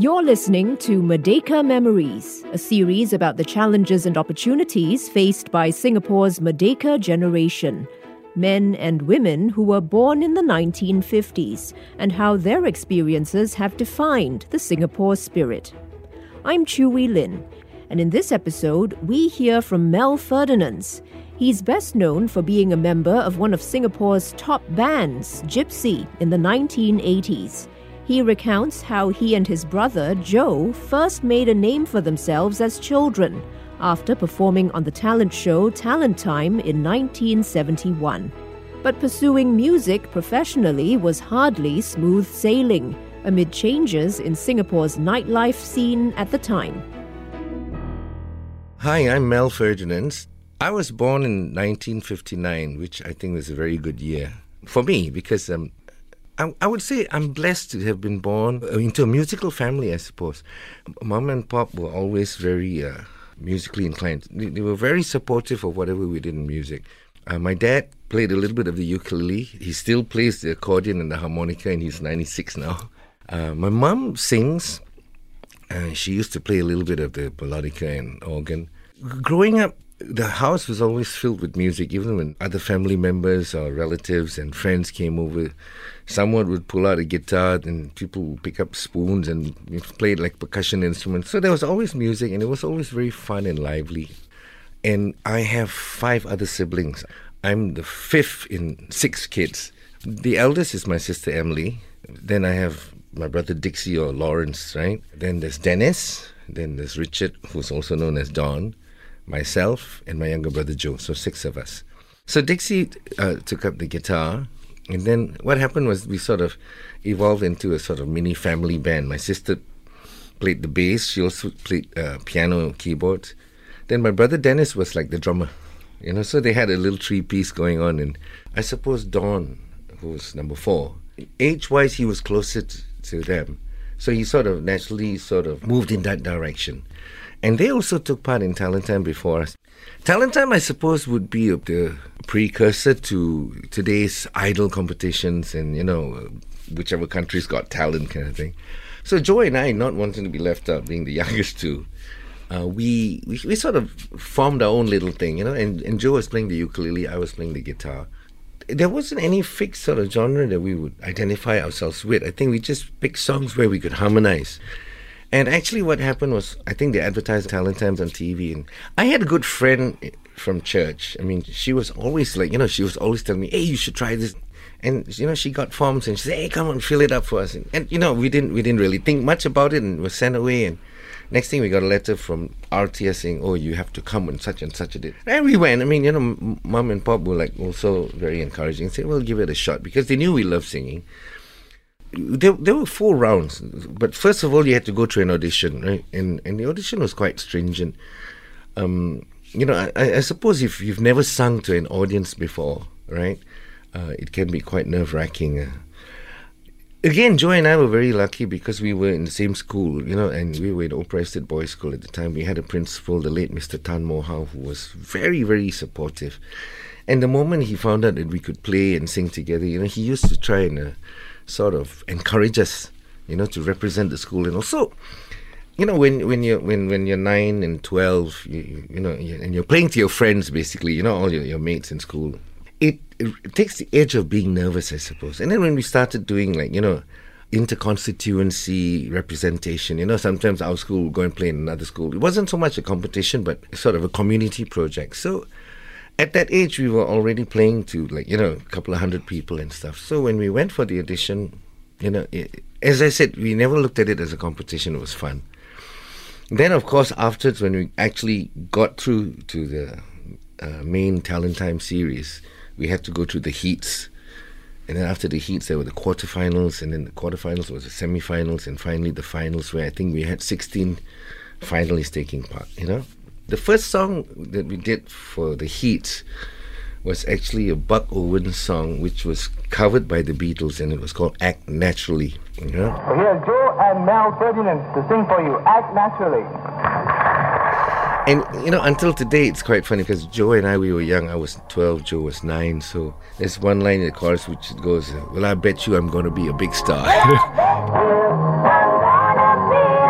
You're listening to Merdeka Memories, a series about the challenges and opportunities faced by Singapore's Merdeka generation, men and women who were born in the 1950s, and how their experiences have defined the Singapore spirit. I'm Chu Wee Lin, and in this episode, we hear from Mel Ferdinands. He's best known for being a member of one of Singapore's top bands, Gypsy, in the 1980s. He recounts how he and his brother, Joe, first made a name for themselves as children after performing on the talent show Talent Time in 1971. But pursuing music professionally was hardly smooth sailing amid changes in Singapore's nightlife scene at the time. Hi, I'm Mel Ferdinands. I was born in 1959, which I think was a very good year for me because I would say I'm blessed to have been born into a musical family, I suppose. Mom and Pop were always very musically inclined. They were very supportive of whatever we did in music. My dad played a little bit of the ukulele. He still plays the accordion and the harmonica, and he's 96 now. My mom sings. She used to play a little bit of the melodica and organ. Growing up, the house was always filled with music, even when other family members or relatives and friends came over. Someone would pull out a guitar and people would pick up spoons and play it like percussion instruments. So there was always music, and it was always very fun and lively. And I have 5 other siblings. I'm the 5th in 6 kids. The eldest is my sister Emily. Then I have my brother Dixie or Lawrence, right? Then there's Dennis. Then there's Richard, who's also known as Don. Myself and my younger brother Joe, so 6 of us. So Dixie took up the guitar, and then what happened was we sort of evolved into a sort of mini family band. My sister played the bass, she also played piano, keyboard. Then my brother Dennis was like the drummer, so they had a little 3-piece going on. And I suppose Don, who was number 4, age-wise he was closer to them, so he sort of naturally moved in that direction. And they also took part in Talent Time before us. Talent Time, I suppose, would be the precursor to today's idol competitions and, whichever country's got talent kind of thing. So Joe and I, not wanting to be left out, being the youngest two, we sort of formed our own little thing, and Joe was playing the ukulele, I was playing the guitar. There wasn't any fixed sort of genre that we would identify ourselves with. I think we just picked songs where we could harmonize. And actually what happened was, I think they advertised Talent Times on TV. And I had a good friend from church. I mean, she was always like, she was always telling me, hey, you should try this. And, she got forms and she said, hey, come on, fill it up for us. And we didn't really think much about it and was sent away. And next thing we got a letter from RTS saying, oh, you have to come on such and such a day. And we went. I mean, Mom and Pop were like also very encouraging. Said, well, give it a shot because they knew we loved singing. There were 4 rounds, but first of all, you had to go through an audition, right? And the audition was quite stringent. I suppose if you've never sung to an audience before, right, it can be quite nerve-wracking. Again, Joy and I were very lucky because we were in the same school, and we were in Opera Estate Boys' School at the time. We had a principal, the late Mr. Tan Moh Hao, who was very, very supportive. And the moment he found out that we could play and sing together, he used to try and sort of encourage us, to represent the school. And also, when you're 9 and 12, and you're playing to your friends, basically, all your mates in school, it takes the edge of being nervous, I suppose. And then when we started doing inter-constituency representation, sometimes our school would go and play in another school. It wasn't so much a competition, but sort of a community project. So at that age, we were already playing to a couple of 100 people and stuff. So when we went for the audition, as I said, we never looked at it as a competition. It was fun. Then, of course, afterwards, when we actually got through to the main Talent Time series, we had to go through the heats. And then after the heats, there were the quarterfinals, and then the quarterfinals was the semifinals, and finally the finals, where I think we had 16 finalists taking part, The first song that we did for the heat was actually a Buck Owens song, which was covered by the Beatles, and it was called Act Naturally. So here's Joe and Mel Ferdinands to sing for you, Act Naturally. And, until today, it's quite funny because Joe and I, we were young. I was 12, Joe was 9. So there's one line in the chorus which goes, well, I bet you I'm going to be a big star.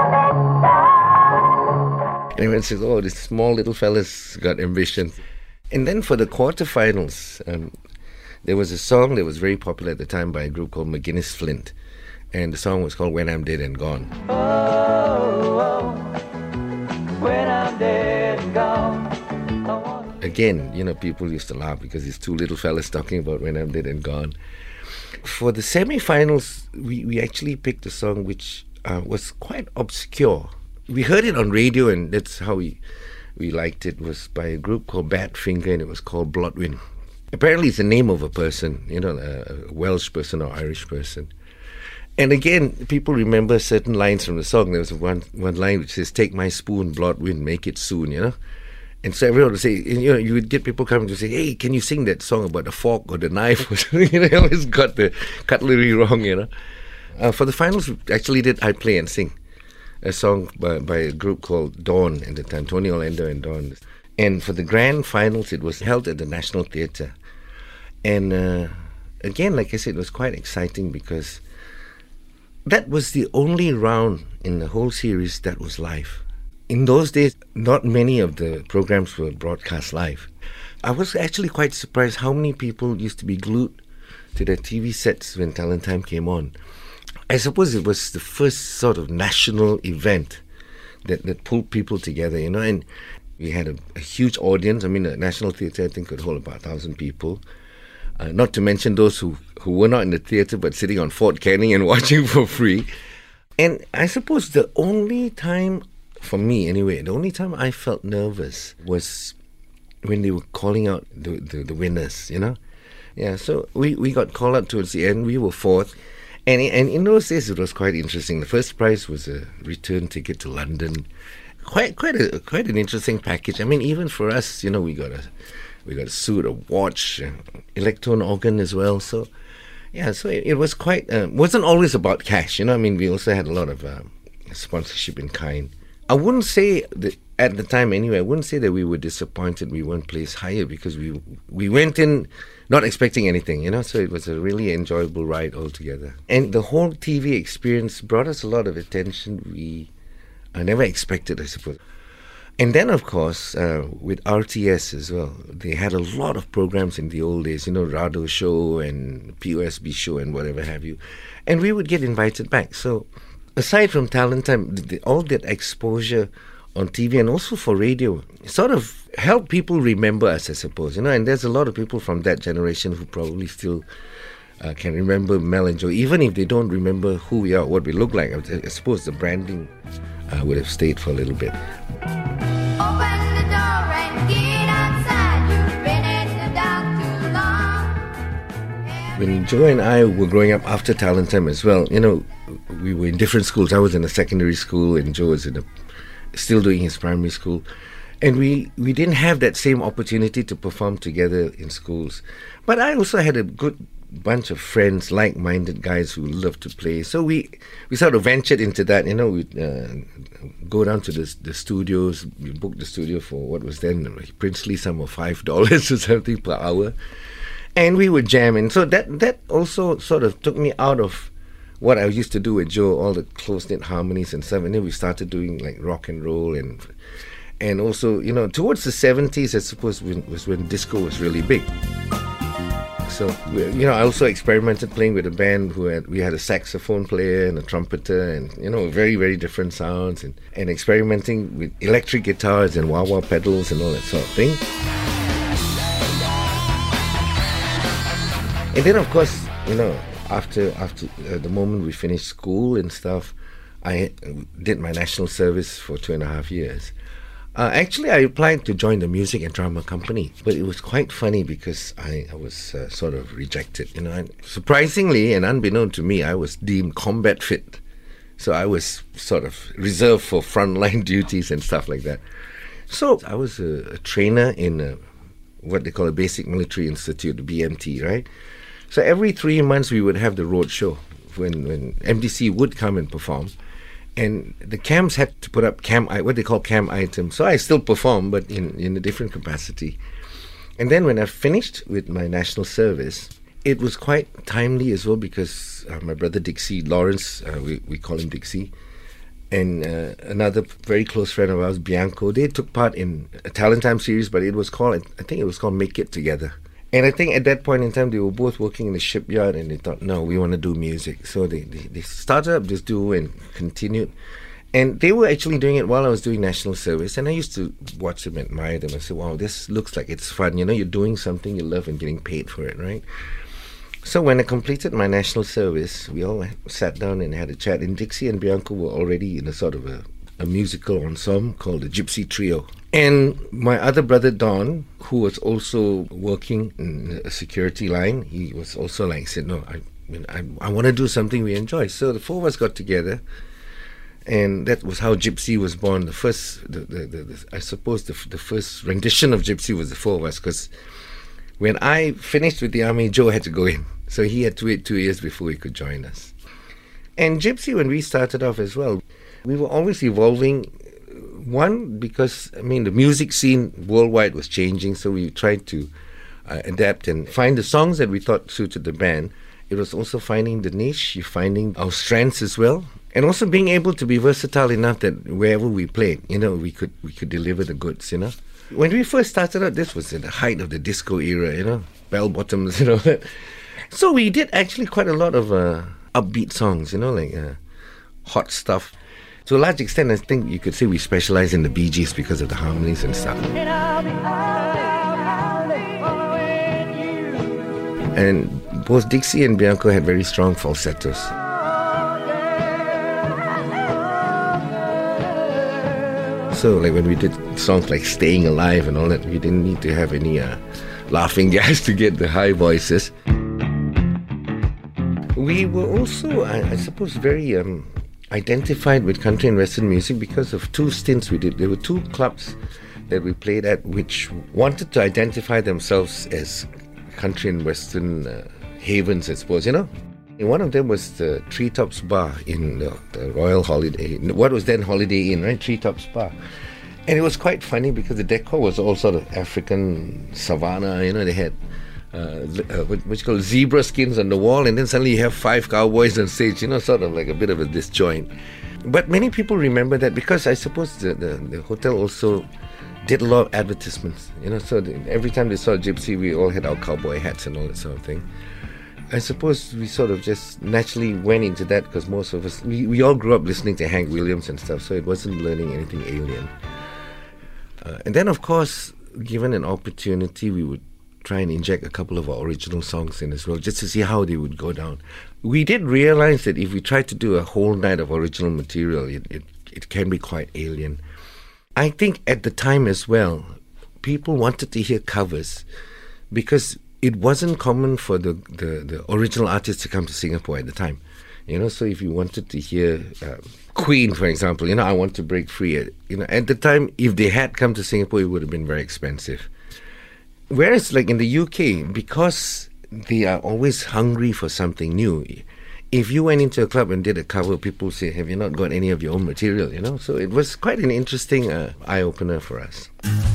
And everyone says, oh, this small little fella's got ambition. And then for the quarterfinals, there was a song that was very popular at the time by a group called McGuinness Flint. And the song was called When I'm Dead and Gone. Oh, when I'm dead and gone. Again, people used to laugh because these two little fellas talking about When I'm Dead and Gone. For the semi-finals, we actually picked a song which was quite obscure. We heard it on radio, and that's how we liked it. It was by a group called Badfinger, and it was called Blodwyn. Apparently it's the name of a person, a Welsh person or Irish person. And again, people remember certain lines from the song. There was one line which says, "Take my spoon, Blodwyn, make it soon," And so everyone would say, you would get people coming to say, "Hey, can you sing that song about the fork or the knife?" or something? They always got the cutlery wrong, For the finals, we actually did I Play and Sing, a song by a group called Dawn at the time, Tony Orlando and Dawn. And for the grand finals, it was held at the National Theatre. And again, like I said, it was quite exciting because that was the only round in the whole series that was live. In those days, not many of the programs were broadcast live. I was actually quite surprised how many people used to be glued to their TV sets when Talent Time came on. I suppose it was the first sort of national event that pulled people together, and we had a huge audience. I mean, the National Theatre, I think, could hold about 1,000 people. Not to mention those who were not in the theatre but sitting on Fort Canning and watching for free. And I suppose the only time, for me anyway, the only time I felt nervous was when they were calling out the winners, Yeah, so we got called out towards the end. We were fourth. And in those days, it was quite interesting. The first prize was a return ticket to London. Quite an interesting package. I mean, even for us, we got a suit, a watch, electron organ as well. So, yeah, so it was quite. Wasn't always about cash, I mean, we also had a lot of sponsorship in kind. I wouldn't say that at the time anyway. I wouldn't say that we were disappointed we weren't placed higher because we went in not expecting anything, So it was a really enjoyable ride altogether. And the whole TV experience brought us a lot of attention I never expected, I suppose. And then, of course, with RTS as well, they had a lot of programs in the old days, Rado Show and POSB Show and whatever have you. And we would get invited back. So aside from Talent Time, all that exposure on TV and also for radio sort of helped people remember us, I suppose, and there's a lot of people from that generation who probably still can remember Mel and Joe, even if they don't remember who we are, what we look like. I suppose the branding would have stayed for a little bit. Open the door and get outside. You've been in the dark too long. When Joe and I were growing up after Talent Time as well, we were in different schools. I was in a secondary school and Joe was still doing his primary school. And we didn't have that same opportunity to perform together in schools. But I also had a good bunch of friends, like-minded guys who loved to play. So we sort of ventured into that. We'd go down to the studios. We booked the studio for what was then a princely sum of $5 or something per hour. And we would jam. And so that also sort of took me out of what I used to do with Joe, all the close-knit harmonies and stuff. And then we started doing like rock and roll and also, towards the 70s, I suppose, was when disco was really big. So, I also experimented playing with a band we had a saxophone player and a trumpeter and, very, very different sounds and experimenting with electric guitars and wah-wah pedals and all that sort of thing. And then, of course, after the moment we finished school and stuff, I did my national service for 2.5 years. Actually, I applied to join the music and drama company, but it was quite funny because I was sort of rejected. And surprisingly and unbeknown to me, I was deemed combat fit. So I was sort of reserved for frontline duties and stuff like that. So I was a trainer in what they call a Basic Military Institute, the BMT, right? So every 3 months we would have the road show when MDC would come and perform. And the camps had to put up what they call camp items. So I still perform, but in a different capacity. And then when I finished with my national service, it was quite timely as well because my brother Dixie Lawrence, we call him Dixie, and another very close friend of ours, Bianco. They took part in a Talent Time series, but it was called, I think it was called Make It Together. And I think at that point in time, they were both working in the shipyard, and they thought, no, we want to do music. So they started up this duo and continued. And they were actually doing it while I was doing national service. And I used to watch them, admire them, and say, wow, this looks like it's fun. You know, you're doing something you love and getting paid for it, right? So when I completed my national service, we all sat down and had a chat. And Dixie and Bianco were already in a sort of a musical ensemble called the Gypsy Trio. And my other brother, Don, who was also working in a security line, he was also like, said, no, I want to do something we enjoy. So the four of us got together. And that was how Gypsy was born. The first, I suppose the first rendition of Gypsy was the four of us, because when I finished with the army, Joe had to go in. So he had to wait 2 years before he could join us. And Gypsy, when we started off as well, we were always evolving. One, because, the music scene worldwide was changing, so we tried to adapt and find the songs that we thought suited the band. It was also finding the niche, finding our strengths as well. And also being able to be versatile enough that wherever we played, we could deliver the goods, When we first started out, this was at the height of the disco era, bell bottoms, So we did actually quite a lot of upbeat songs, like hot stuff. To a large extent, I think you could say we specialize in the Bee Gees because of the harmonies and stuff. And both Dixie and Bianco had very strong falsettos. So, like when we did songs like Staying Alive and all that, we didn't need to have any laughing gas to get the high voices. We were also, I suppose, very identified with country and western music because of two stints we did. There were two clubs that we played at which wanted to identify themselves as country and western havens, I suppose, And one of them was the Treetops Bar in the Royal Holiday, what was then Holiday Inn, right? Treetops Bar. And it was quite funny because the decor was all sort of African savanna, they had what you call zebra skins on the wall, and then suddenly you have 5 cowboys on stage, sort of like a bit of a disjoint. But many people remember that because I suppose the hotel also did a lot of advertisements, so every time they saw Gypsy, we all had our cowboy hats and all that sort of thing. I suppose we sort of just naturally went into that because most of us, we all grew up listening to Hank Williams and stuff, so it wasn't learning anything alien. And then, of course, given an opportunity, we would try and inject a couple of our original songs in as well, just to see how they would go down. We did realize that if we tried to do a whole night of original material, it can be quite alien. I think at the time as well, people wanted to hear covers because it wasn't common for the original artists to come to Singapore at the time. So if you wanted to hear Queen, for example, I Want to Break Free, at the time, if they had come to Singapore, it would have been very expensive. Whereas like in the UK, because they are always hungry for something new, if you went into a club and did a cover, people say, have you not got any of your own material, So it was quite an interesting eye-opener for us.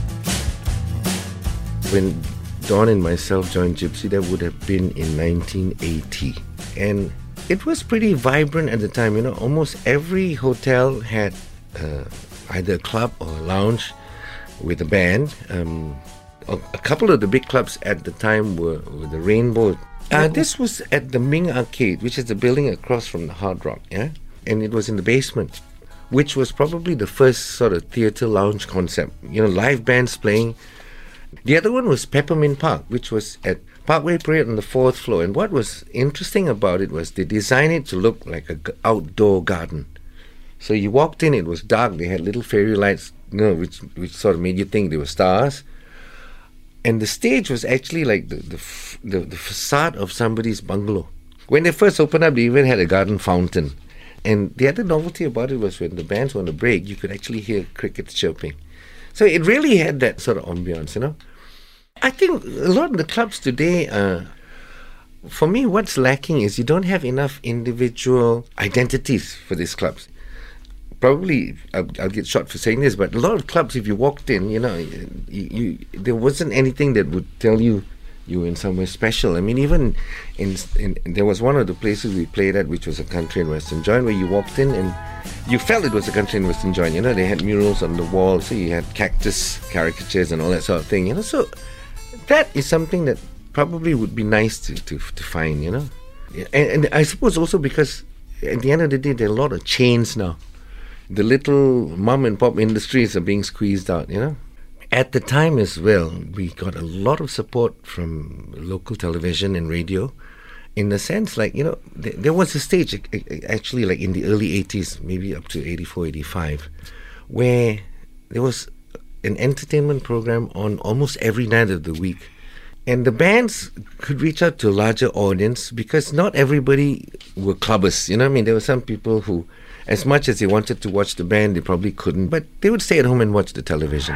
When Don and myself joined Gypsy, that would have been in 1980. And it was pretty vibrant at the time, Almost every hotel had either a club or a lounge with a band. A couple of the big clubs at the time were the Rainbow. This was at the Ming Arcade, which is the building across from the Hard Rock, yeah? And it was in the basement, which was probably the first sort of theatre lounge concept. Live bands playing. The other one was Peppermint Park, which was at Parkway Parade on the 4th floor. And what was interesting about it was they designed it to look like an outdoor garden. So you walked in, it was dark, they had little fairy lights, which sort of made you think they were stars. And the stage was actually like the facade of somebody's bungalow. When they first opened up, they even had a garden fountain. And the other novelty about it was when the bands were on a break, you could actually hear crickets chirping. So it really had that sort of ambience, I think a lot of the clubs today, for me, what's lacking is you don't have enough individual identities for these clubs. Probably, I'll get shot for saying this, but a lot of clubs, if you walked in, there wasn't anything that would tell you you were in somewhere special. I mean, even in there was one of the places we played at, which was a country and western joint, where you walked in and you felt it was a country and western joint. You know, they had murals on the wall, so you had cactus caricatures and all that sort of thing. You know, so that is something that probably would be nice to find. You know, and I suppose also because at the end of the day, there are a lot of chains now. The little mom and pop industries are being squeezed out, you know. At the time as well, we got a lot of support from local television and radio, in the sense, like, you know, there was a stage, actually, like in the early 80s, maybe up to 84, 85, where there was an entertainment program on almost every night of the week. And the bands could reach out to a larger audience because not everybody were clubbers, you know what I mean? There were some people who, as much as they wanted to watch the band, they probably couldn't, but they would stay at home and watch the television.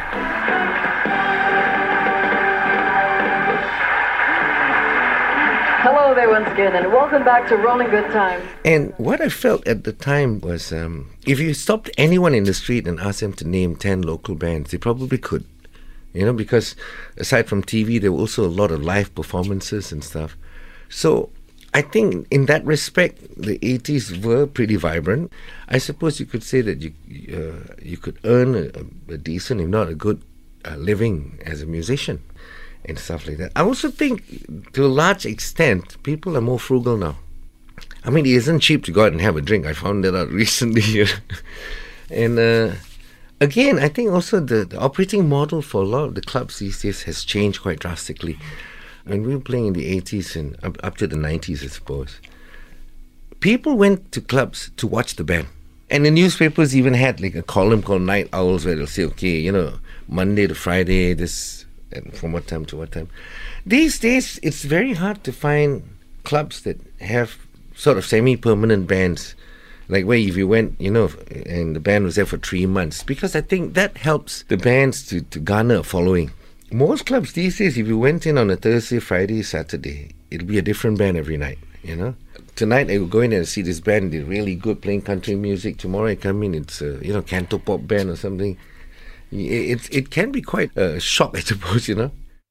Hello there once again, and welcome back to Rolling Good Time. And what I felt at the time was, if you stopped anyone in the street and asked them to name 10 local bands, they probably could. You know, because aside from TV, there were also a lot of live performances and stuff. So I think in that respect, the 80s were pretty vibrant. I suppose you could say that you could earn a decent, if not a good, living as a musician and stuff like that. I also think, to a large extent, people are more frugal now. I mean, it isn't cheap to go out and have a drink. I found that out recently. And again, I think also the operating model for a lot of the clubs these days has changed quite drastically. When we were playing in the 80s and up to the 90s, I suppose, people went to clubs to watch the band. And the newspapers even had like a column called Night Owls, where they'll say, okay, you know, Monday to Friday, this, and from what time to what time. These days, it's very hard to find clubs that have sort of semi-permanent bands, like where if you went, you know, and the band was there for 3 months, because I think that helps the bands to garner a following. Most clubs these days, if you went in on a Thursday, Friday, Saturday, it'll be a different band every night, you know. Tonight I will go in and see this band, they're really good playing country music. Tomorrow I come in, it's a, you know, canto pop band or something. It can be quite a shock, I suppose, you know.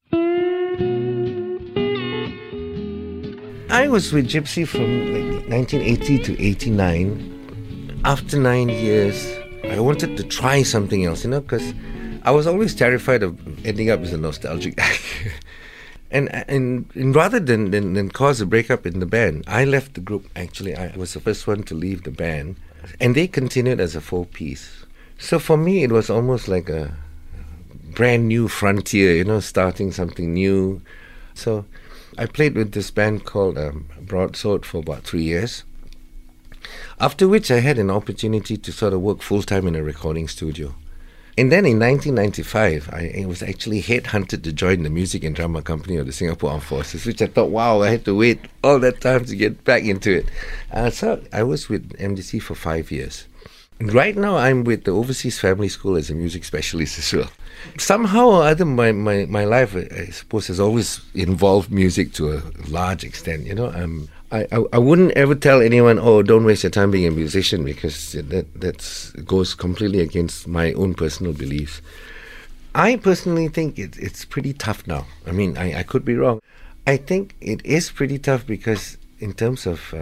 I was with Gypsy from like 1980 to 89. After 9 years, I wanted to try something else, you know, because I was always terrified of ending up as a nostalgic act. and rather than cause a breakup in the band, I left the group, actually. I was the first one to leave the band. And they continued as a 4-piece. So for me, it was almost like a brand new frontier, you know, starting something new. So I played with this band called Broadsword for about 3 years. After which I had an opportunity to sort of work full-time in a recording studio. And then in 1995, I was actually headhunted to join the music and drama company of the Singapore Armed Forces, which I thought, wow, I had to wait all that time to get back into it. So I was with MDC for 5 years. And right now, I'm with the Overseas Family School as a music specialist as well. Somehow or other, my life, I suppose, has always involved music to a large extent. You know, I wouldn't ever tell anyone, oh, don't waste your time being a musician, because that goes completely against my own personal beliefs. I personally think it's pretty tough now. I mean, I could be wrong. I think it is pretty tough because in terms of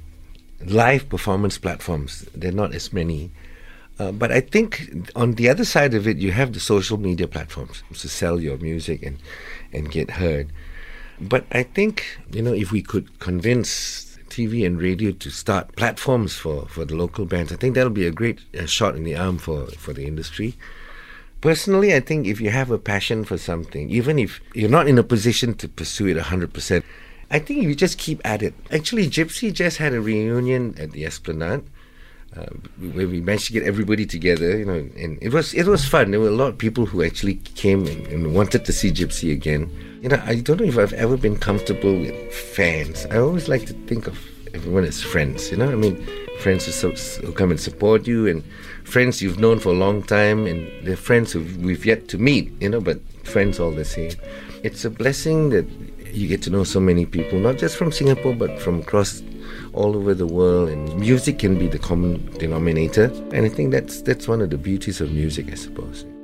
live performance platforms, there are not as many. But I think on the other side of it, you have the social media platforms to sell your music and get heard. But I think, you know, if we could convince TV and radio to start platforms for the local bands, I think that'll be a great shot in the arm for the industry. Personally, I think if you have a passion for something, even if you're not in a position to pursue it 100%, I think you just keep at it. Actually, Gypsy just had a reunion at the Esplanade, where we managed to get everybody together, you know, and it was fun. There were a lot of people who actually came and wanted to see Gypsy again. You know, I don't know if I've ever been comfortable with fans. I always like to think of everyone as friends, you know. I mean, friends who come and support you, and friends you've known for a long time, and they're friends who we've yet to meet, you know, but friends all the same. It's a blessing that you get to know so many people, not just from Singapore, but from across all over the world, and music can be the common denominator. And I think that's one of the beauties of music, I suppose.